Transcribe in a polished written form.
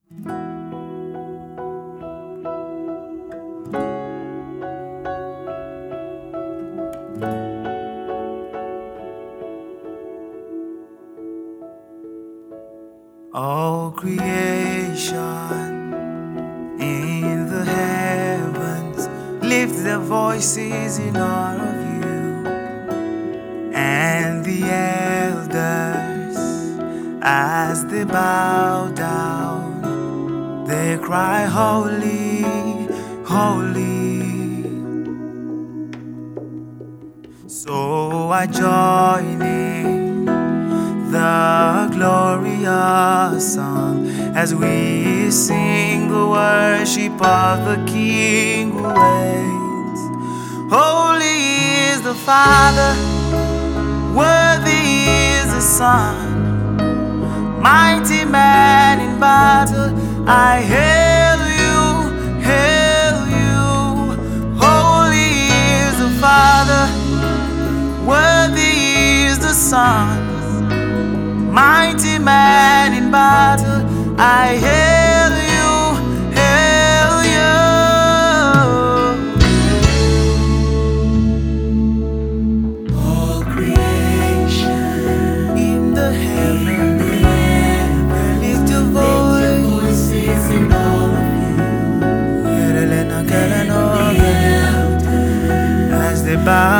All creation in the heavens lift their voices in honor of you, and the elders, as they bow down, they cry, holy, holy. So I join in the glorious song as we sing the worship of the King who reigns. Holy is the Father, worthy is the Son, mighty man in battle, I hail you, hail you. Holy is the Father, worthy is the Son, mighty man in battle, I hail you, hail you. All creation in the heaven, lift your voices in all of you, as they bow